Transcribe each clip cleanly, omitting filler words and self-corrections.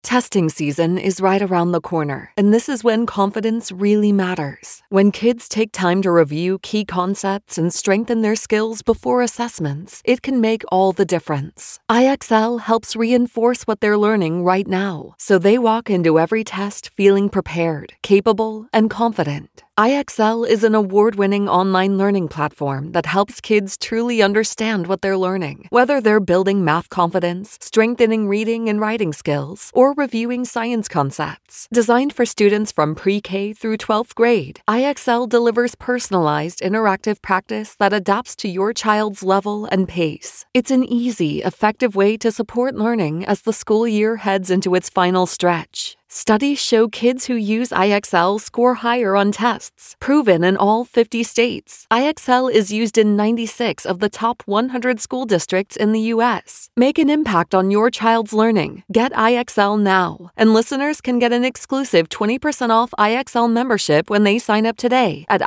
Testing season is right around the corner, and this is when confidence really matters. When kids take time to review key concepts and strengthen their skills before assessments, it can make all the difference. IXL helps reinforce what they're learning right now, so they walk into every test feeling prepared, capable, and confident. IXL is an award-winning online learning platform that helps kids truly understand what they're learning, whether they're building math confidence, strengthening reading and writing skills, or reviewing science concepts. Designed for students from pre-K through 12th grade, IXL delivers personalized, interactive practice that adapts to your child's level and pace. It's an easy, effective way to support learning as the school year heads into its final stretch. Studies show kids who use IXL score higher on tests, proven in all 50 states. IXL is used in 96 of the top 100 school districts in the U.S. Make an impact on your child's learning. Get IXL now. And listeners can get an exclusive 20% off IXL membership when they sign up today at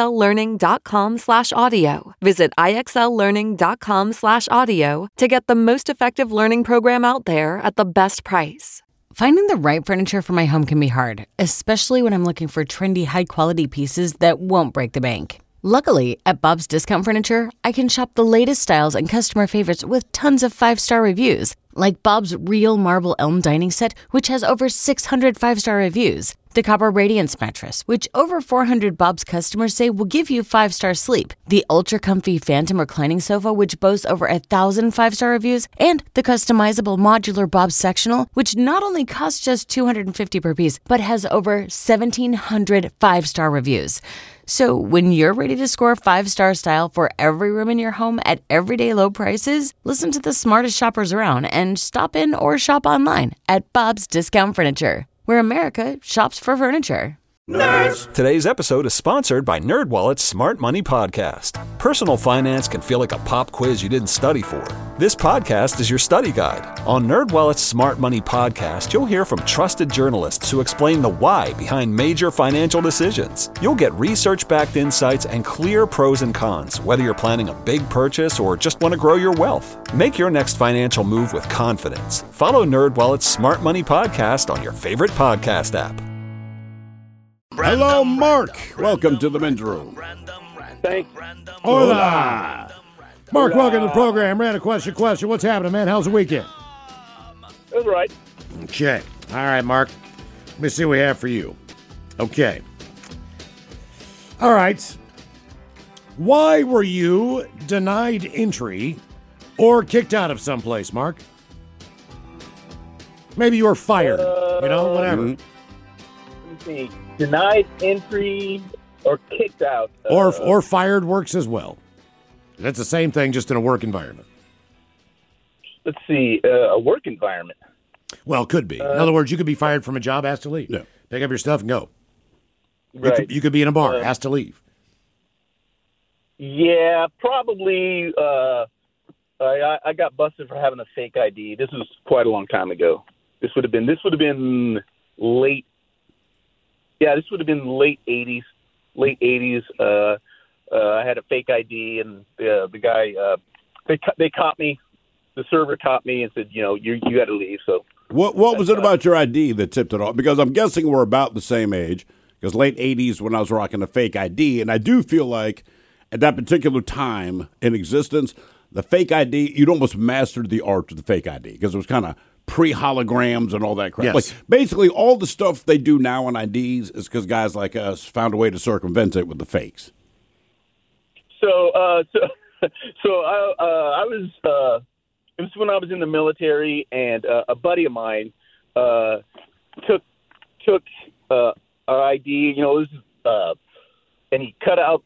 IXLlearning.com/audio. Visit IXLlearning.com/audio to get the most effective learning program out there at the best price. Finding the right furniture for my home can be hard, especially when I'm looking for trendy, high-quality pieces that won't break the bank. Luckily, at Bob's Discount Furniture, I can shop the latest styles and customer favorites with tons of 5-star reviews, like Bob's Real Marble Elm Dining Set, which has over 600 5-star reviews. The Copper Radiance Mattress, which over 400 Bob's customers say will give you 5-star sleep. The Ultra Comfy Phantom Reclining Sofa, which boasts over 1,000 5-star reviews. And the customizable modular Bob's Sectional, which not only costs just $250 per piece, but has over 1,700 5-star reviews. So when you're ready to score 5-star style for every room in your home at everyday low prices, listen to the smartest shoppers around and stop in or shop online at Bob's Discount Furniture, where America shops for furniture. Nerds! Today's episode is sponsored by NerdWallet's Smart Money Podcast. Personal finance can feel like a pop quiz you didn't study for. This podcast is your study guide. On NerdWallet's Smart Money Podcast, you'll hear from trusted journalists who explain the why behind major financial decisions. You'll get research-backed insights and clear pros and cons, whether you're planning a big purchase or just want to grow your wealth. Make your next financial move with confidence. Follow NerdWallet's Smart Money Podcast on your favorite podcast app. Hello, Mark. Welcome to the men's room. Thanks. Hola. Mark, welcome to the program. Random question. What's happening, man? How's the weekend? It was right. Okay. All right, Mark. Let me see what we have for you. Okay. All right. Why were you denied entry or kicked out of someplace, Mark? Maybe you were fired. Whatever. Let me see. Denied entry or kicked out. Or fired works as well. That's the same thing, just in a work environment. Let's see. A work environment. Well, could be. In other words, you could be fired from a job, asked to leave. Yeah. Pick up your stuff and go. Right. You could be in a bar, asked to leave. Yeah, probably. I got busted for having a fake ID. This was quite a long time ago. This would have been late. Yeah, this would have been late 80s. Late 80s. I had a fake ID, and the guy they caught me. The server caught me and said, you got to leave. So what was it about your ID that tipped it off? Because I'm guessing we're about the same age. Because late 80s when I was rocking a fake ID, and I do feel like at that particular time in existence, the fake ID, you'd almost mastered the art of the fake ID because it was kind of pre-holograms and all that crap. Yes. Like basically all the stuff they do now on IDs is because guys like us found a way to circumvent it with the fakes. So I was it was when I was in the military, and a buddy of mine took our ID. And he cut out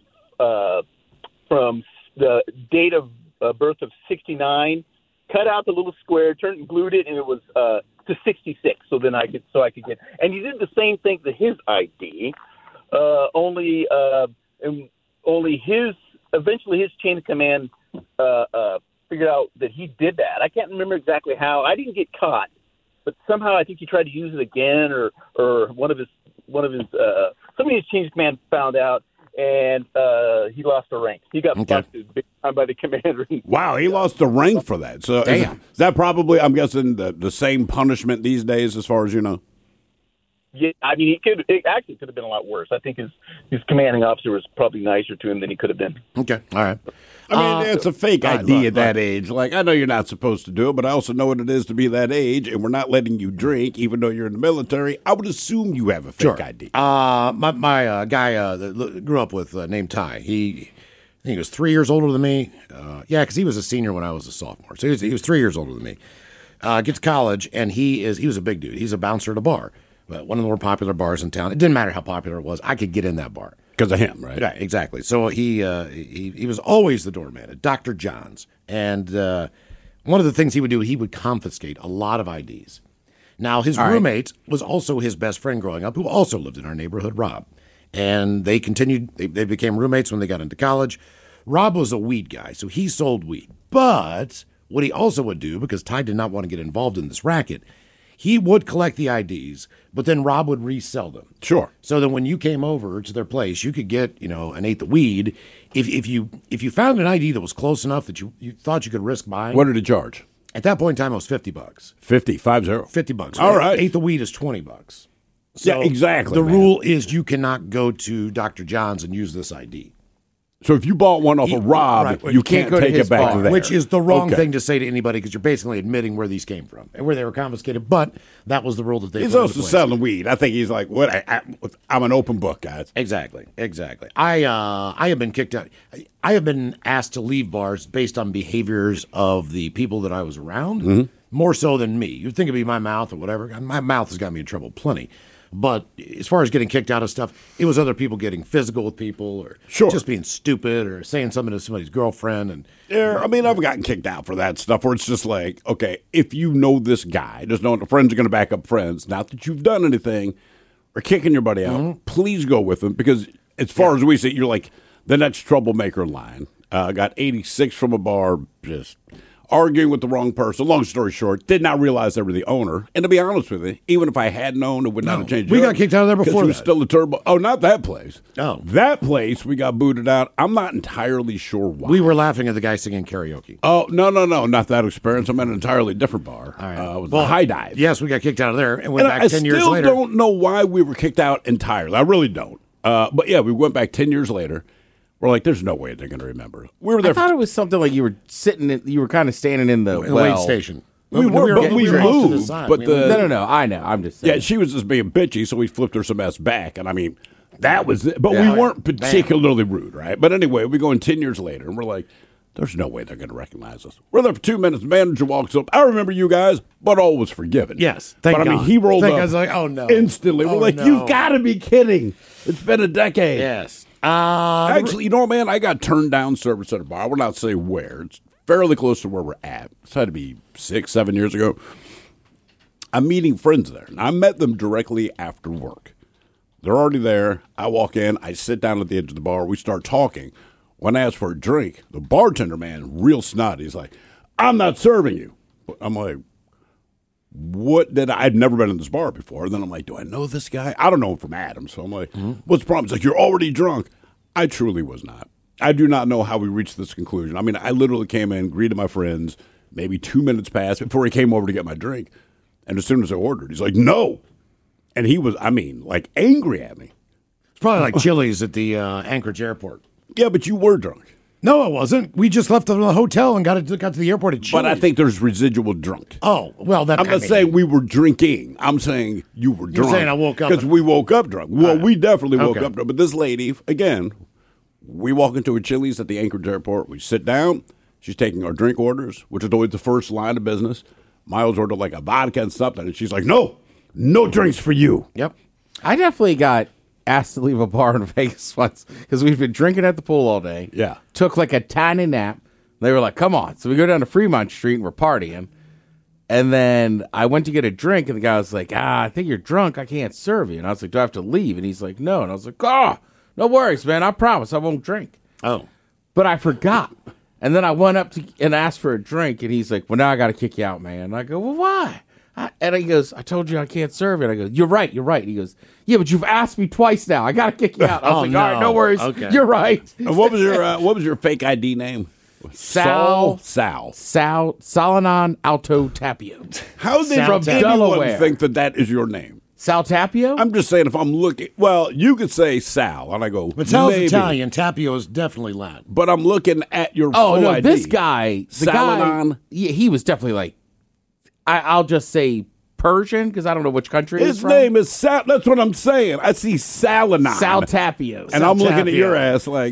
from the date of birth of 1969. Cut out the little square, glued it, and it was to 66. So then I could get. And he did the same thing to his ID, only eventually his chain of command figured out that he did that. I can't remember exactly how. I didn't get caught, but somehow I think he tried to use it again, or one of his somebody in his chain of command found out, and he lost a rank. He got busted big time. time by the commander. Wow, he lost the rank for that. So is that probably, I'm guessing, the same punishment these days, as far as you know? Yeah, I mean, it actually could have been a lot worse. I think his commanding officer was probably nicer to him than he could have been. Okay, all right. I mean, it's a fake ID look, at that age. Like, I know you're not supposed to do it, but I also know what it is to be that age, and we're not letting you drink, even though you're in the military. I would assume you have a fake ID. My guy that grew up with named Ty, I think he was 3 years older than me. Because he was a senior when I was a sophomore. So he was 3 years older than me. Gets to college, and he was a big dude. He's a bouncer at a bar. But one of the more popular bars in town. It didn't matter how popular it was. I could get in that bar. Because of him, right? Yeah, exactly. So he was always the doorman at Dr. John's. And one of the things he would do, he would confiscate a lot of IDs. Now, his roommate was also his best friend growing up, who also lived in our neighborhood, Rob. And they continued, they became roommates when they got into college. Rob was a weed guy, so he sold weed. But what he also would do, because Ty did not want to get involved in this racket, he would collect the IDs, but then Rob would resell them. Sure. So that when you came over to their place, you could get, an eighth of weed. If you found an ID that was close enough that you thought you could risk buying. What did it charge? At that point in time, it was $50. $50. All right. Eighth of weed is $20. So yeah, exactly. The rule is you cannot go to Dr. John's and use this ID. So if you bought one off of Rob, you can't take it back to there. Which is the wrong thing to say to anybody, because you're basically admitting where these came from and where they were confiscated. But that was the rule that they He's put also into place. selling weed. I think he's like, what? I'm an open book, guys. Exactly. I have been kicked out. I have been asked to leave bars based on behaviors of the people that I was around, more so than me. You'd think it'd be my mouth or whatever. My mouth has got me in trouble plenty. But as far as getting kicked out of stuff, it was other people getting physical with people or just being stupid or saying something to somebody's girlfriend. And I've gotten kicked out for that stuff where it's just like, okay, if you know this guy, just knowing the friends are going to back up friends, not that you've done anything or kicking your buddy out, please go with them, because as far as we see, you're like the next troublemaker in line. Got 86 from a bar, just arguing with the wrong person. Long story short, did not realize they were the owner. And to be honest with you, even if I had known, it would not have changed. We got kicked out of there before that. It was still a turbo. Oh, not that place. Oh. That place, we got booted out. I'm not entirely sure why. We were laughing at the guy singing karaoke. Oh, no, not that experience. I'm at an entirely different bar. All right. It was a High Dive. Yes, we got kicked out of there and went back 10 years later. I still don't know why we were kicked out entirely. I really don't. But yeah, we went back 10 years later. We're like, there's no way they're going to remember. We were there. I thought it was something like you were kind of standing in the wait station. We were moved. But no. I know. I'm just saying. Yeah, she was just being bitchy, so we flipped her some ass back. And I mean, that was it. But we weren't particularly rude, right? But anyway, we go in 10 years later, and we're like, there's no way they're going to recognize us. We're there for 2 minutes. Manager walks up. I remember you guys, but all was forgiven. Yes, thank God. I mean, he rolled up. I was like, oh no, instantly. We're like, you've got to be kidding. It's been a decade. Yes. Actually, you know what, man? I got turned down service at a bar. I will not say where. It's fairly close to where we're at. This had to be 6-7 years ago. I'm meeting friends there, and I met them directly after work. They're already there. I walk in. I sit down at the edge of the bar. We start talking. When I ask for a drink, the bartender, man, real snotty, he's like, I'm not serving you. I'm like, I'd never been in this bar before. And then I'm like, do I know this guy? I don't know him from Adam. So I'm like, what's the problem? He's like, you're already drunk. I truly was not. I do not know how we reached this conclusion. I mean, I literally came in, greeted my friends, maybe 2 minutes passed before he came over to get my drink. And as soon as I ordered, he's like, no. And he was, like angry at me. It's probably like Chili's at the Anchorage airport. Yeah, but you were drunk. No, it wasn't. We just left the hotel and got to the airport at Chili's. But I think there's residual drunk. Oh, well, I'm not saying we were drinking. I'm saying you were drunk. You're saying I woke up. Because we woke up drunk. Well, we definitely woke up drunk. But this lady, again, we walk into a Chili's at the Anchorage airport. We sit down. She's taking our drink orders, which is always the first line of business. Miles ordered like a vodka and something. And she's like, no drinks for you. Yep. I definitely got asked to leave a bar in Vegas once because we've been drinking at the pool all day. Yeah. Took like a tiny nap. They were like, come on. So we go down to Fremont Street and we're partying. And then I went to get a drink and the guy was like, I think you're drunk. I can't serve you. And I was like, do I have to leave? And he's like, no. And I was like, no worries, man. I promise I won't drink. Oh. But I forgot. And then I went up and asked for a drink. And he's like, well, now I got to kick you out, man. And I go, well, why? And he goes, I told you I can't serve it. I go, you're right. He goes, yeah, but you've asked me twice now. I got to kick you out. I was like, all right, no worries. Okay. You're right. And what was your fake ID name? Sal Sal. Salinan Alto Tapio. How did From anyone Delaware. think that is your name? Sal Tapio? I'm just saying, if I'm looking, well, you could say Sal, and I go, But Sal's maybe. Italian. Tapio is definitely Latin. But I'm looking at your Oh, full no, ID. this guy, the Salinan. guy, yeah, he was definitely like, I'll just say Persian, because I don't know which country His he's from. name is Sal. That's what I'm saying. I see Salinan. Sal Tapio. And I'm looking at Tapio. your ass like,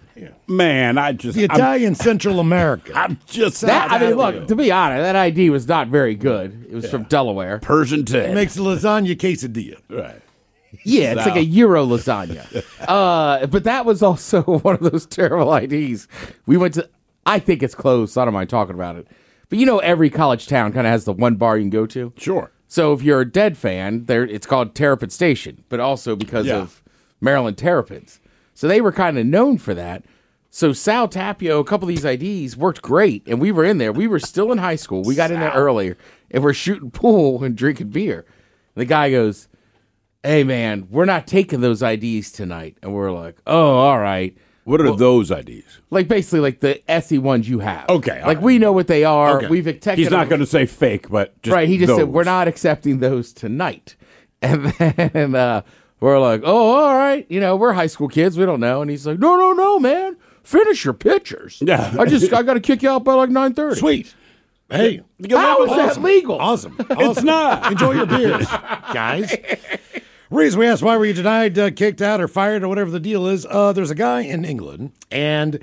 man, The Italian Central America. I'm just I mean, look, to be honest, that ID was not very good. It was from Delaware. Persian Ted. Makes a lasagna quesadilla. Right. Yeah, it's like a Euro lasagna. But that was also one of those terrible IDs. We went to, I think it's closed, so I don't mind talking about it. But you know, every college town kind of has the one bar you can go to. Sure. So if you're a Dead fan, it's called Terrapin Station, but also because of Maryland Terrapins. So they were kind of known for that. So Sal Tapio, a couple of these IDs worked great, and we were in there. We were still in high school. We got in there earlier, and we're shooting pool and drinking beer. And the guy goes, "Hey, man, we're not taking those IDs tonight." And we're like, "Oh, all right." What are those IDs? Like basically like the SE ones you have. Okay, all like right. we know what they are. Okay. We've detected He's not them. going to say fake, but just Right, he just those. said, we're not accepting those tonight. And then we're like, oh, all right. You know, we're high school kids. We don't know. And he's like, no, man. Finish your pictures. Yeah. I got to kick you out by like 9:30. Sweet. Hey, How is that legal? Awesome. It's not. Enjoy your beers, guys. Reason we asked why were you denied, kicked out, or fired, or whatever the deal is. There's a guy in England, and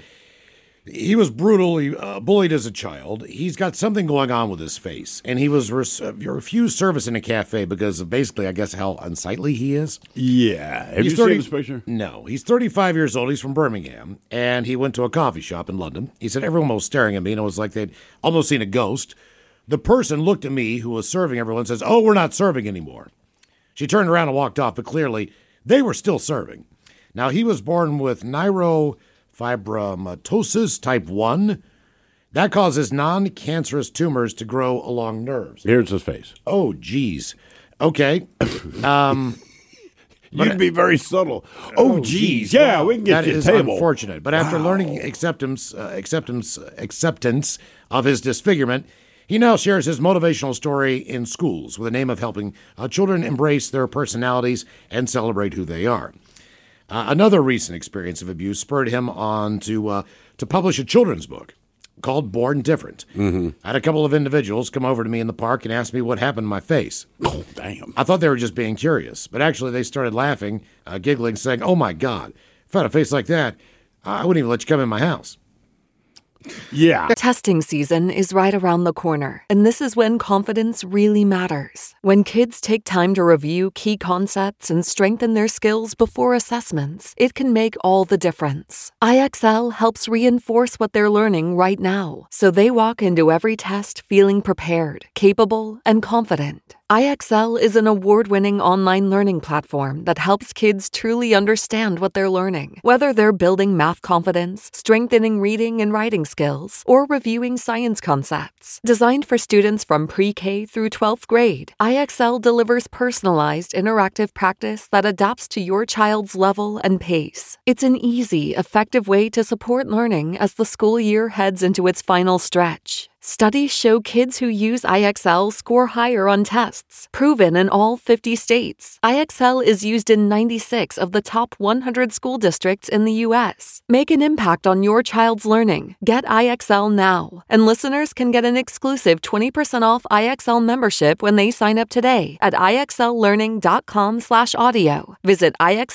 he was brutally bullied as a child. He's got something going on with his face, and he was refused service in a cafe because of basically, I guess, how unsightly he is. Yeah. Have you He's seen this picture? No. He's 35 years old. He's from Birmingham, and he went to a coffee shop in London. He said everyone was staring at me, and it was like they'd almost seen a ghost. The person looked at me who was serving everyone and says, "Oh, we're not serving anymore." She turned around and walked off, but clearly they were still serving. Now, he was born with neurofibromatosis type 1. That causes non-cancerous tumors to grow along nerves. Here's his face. Oh, geez. Okay. You'd be very subtle. Oh, geez. Yeah, we can get That you a is table. unfortunate. But after learning acceptance of his disfigurement, he now shares his motivational story in schools with the aim of helping children embrace their personalities and celebrate who they are. Another recent experience of abuse spurred him on to publish a children's book called Born Different. Mm-hmm. I had a couple of individuals come over to me in the park and ask me what happened to my face. Oh, damn. I thought they were just being curious, but actually they started laughing, giggling, saying, "Oh my God, if I had a face like that, I wouldn't even let you come in my house." Yeah. Testing season is right around the corner, and this is when confidence really matters. When kids take time to review key concepts and strengthen their skills before assessments, it can make all the difference. IXL helps reinforce what they're learning right now, so they walk into every test feeling prepared, capable, and confident. IXL is an award-winning online learning platform that helps kids truly understand what they're learning. Whether they're building math confidence, strengthening reading and writing skills, or reviewing science concepts. Designed for students from pre-K through 12th grade, IXL delivers personalized, interactive practice that adapts to your child's level and pace. It's an easy, effective way to support learning as the school year heads into its final stretch. Studies show kids who use IXL score higher on tests, proven in all 50 states. IXL is used in 96 of the top 100 school districts in the U.S. Make an impact on your child's learning. Get IXL now. And listeners can get an exclusive 20% off IXL membership when they sign up today at IXLlearning.com/audio. Visit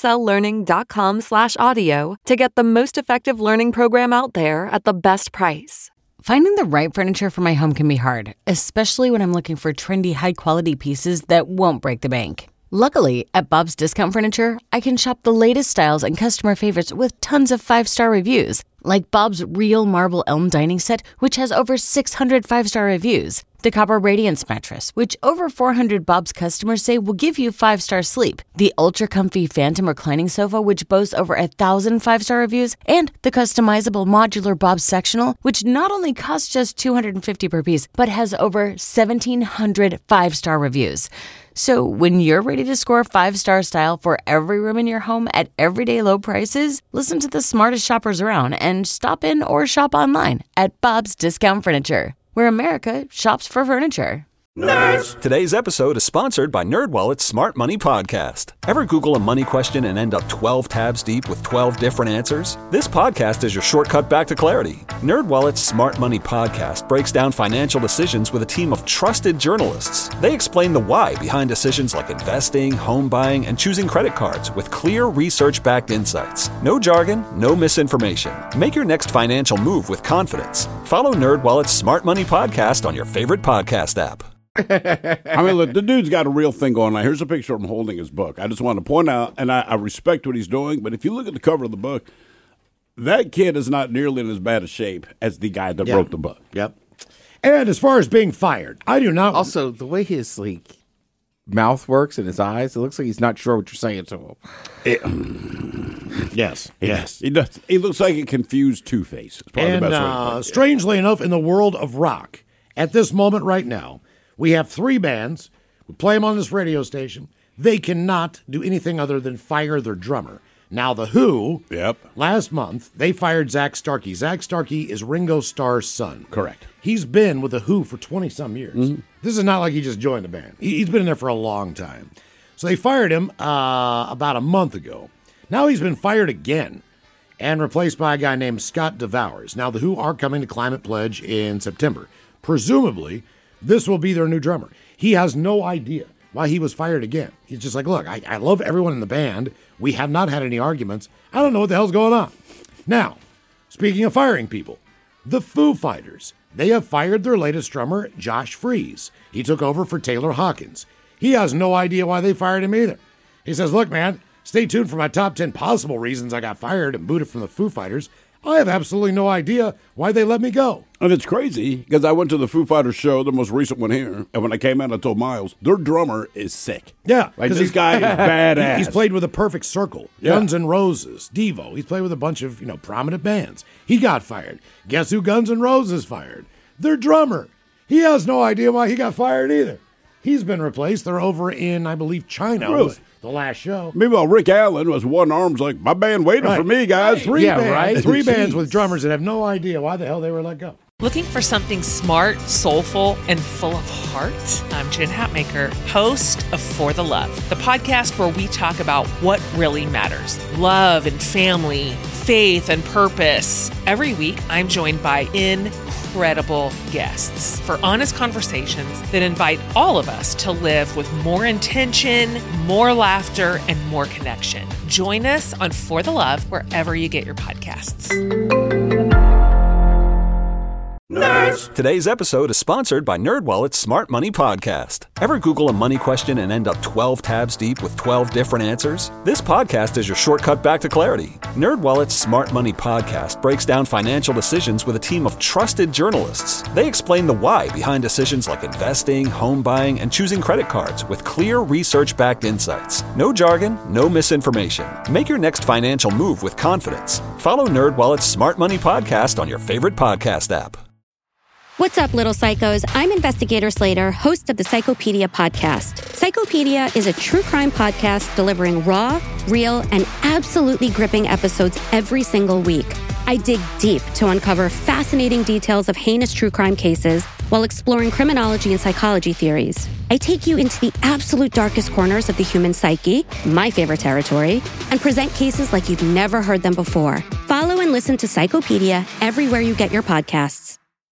IXLlearning.com/audio to get the most effective learning program out there at the best price. Finding the right furniture for my home can be hard, especially when I'm looking for trendy, high-quality pieces that won't break the bank. Luckily, at Bob's Discount Furniture, I can shop the latest styles and customer favorites with tons of 5-star reviews, like Bob's Real Marble Elm Dining Set, which has over 600 5-star reviews, the Copper Radiance Mattress, which over 400 Bob's customers say will give you 5-star sleep, the Ultra Comfy Phantom Reclining Sofa, which boasts over 1,000 5-star reviews, and the customizable modular Bob's Sectional, which not only costs just $250 per piece, but has over 1,700 5-star reviews. So when you're ready to score 5-star style for every room in your home at everyday low prices, listen to the smartest shoppers around and stop in or shop online at Bob's Discount Furniture, where America shops for furniture. Nerds! Today's episode is sponsored by NerdWallet's Smart Money Podcast. Ever Google a money question and end up 12 tabs deep with 12 different answers? This podcast is your shortcut back to clarity. NerdWallet's Smart Money Podcast breaks down financial decisions with a team of trusted journalists. They explain the why behind decisions like investing, home buying, and choosing credit cards with clear research-backed insights. No jargon, no misinformation. Make your next financial move with confidence. Follow NerdWallet's Smart Money Podcast on your favorite podcast app. I mean, look, the dude's got a real thing going on. Here's a picture of him holding his book. I just want to point out, and I respect what he's doing, but if you look at the cover of the book, that kid is not nearly in as bad a shape as the guy that wrote the book. Yep. And as far as being fired, I do not. Also, the way his mouth works and his eyes, it looks like he's not sure what you're saying to him. Yes. He does. He looks like a confused Two-Face. It's probably the best way to put it. Strangely enough, in the world of rock, at this moment right now, we have 3 bands. We play them on this radio station. They cannot do anything other than fire their drummer. Now, The Who, last month, they fired Zach Starkey. Zach Starkey is Ringo Starr's son. Correct. He's been with The Who for 20-some years. Mm-hmm. This is not like he just joined the band. He's been in there for a long time. So they fired him about a month ago. Now he's been fired again and replaced by a guy named Scott DeVowers. Now, The Who are coming to Climate Pledge in September. Presumably, this will be their new drummer. He has no idea why he was fired again. He's just like, look, I love everyone in the band. We have not had any arguments. I don't know what the hell's going on. Now, speaking of firing people, the Foo Fighters. They have fired their latest drummer, Josh Freese. He took over for Taylor Hawkins. He has no idea why they fired him either. He says, look, man, stay tuned for my top 10 possible reasons I got fired and booted from the Foo Fighters. I have absolutely no idea why they let me go. And it's crazy because I went to the Foo Fighters show, the most recent one here, and when I came out, I told Miles, their drummer is sick. Yeah. Like, this guy is badass. He's played with a Perfect Circle, Guns N' Roses, Devo. He's played with a bunch of, prominent bands. He got fired. Guess who Guns N' Roses fired? Their drummer. He has no idea why he got fired either. He's been replaced. They're over in, I believe, China. Really? The last show. Meanwhile, Rick Allen was one arm's like, my band waited for me, guys. Three bands with drummers that have no idea why the hell they were let go. Looking for something smart, soulful, and full of heart? I'm Jen Hatmaker, host of For the Love, the podcast where we talk about what really matters. Love and family, faith and purpose. Every week, I'm joined by incredible guests for honest conversations that invite all of us to live with more intention, more laughter, and more connection. Join us on For the Love wherever you get your podcasts. Nerds! Today's episode is sponsored by NerdWallet's Smart Money Podcast. Ever Google a money question and end up 12 tabs deep with 12 different answers? This podcast is your shortcut back to clarity. NerdWallet's Smart Money Podcast breaks down financial decisions with a team of trusted journalists. They explain the why behind decisions like investing, home buying, and choosing credit cards with clear research-backed insights. No jargon, no misinformation. Make your next financial move with confidence. Follow NerdWallet's Smart Money Podcast on your favorite podcast app. What's up, little psychos? I'm Investigator Slater, host of the Psychopedia podcast. Psychopedia is a true crime podcast delivering raw, real, and absolutely gripping episodes every single week. I dig deep to uncover fascinating details of heinous true crime cases while exploring criminology and psychology theories. I take you into the absolute darkest corners of the human psyche, my favorite territory, and present cases like you've never heard them before. Follow and listen to Psychopedia everywhere you get your podcasts.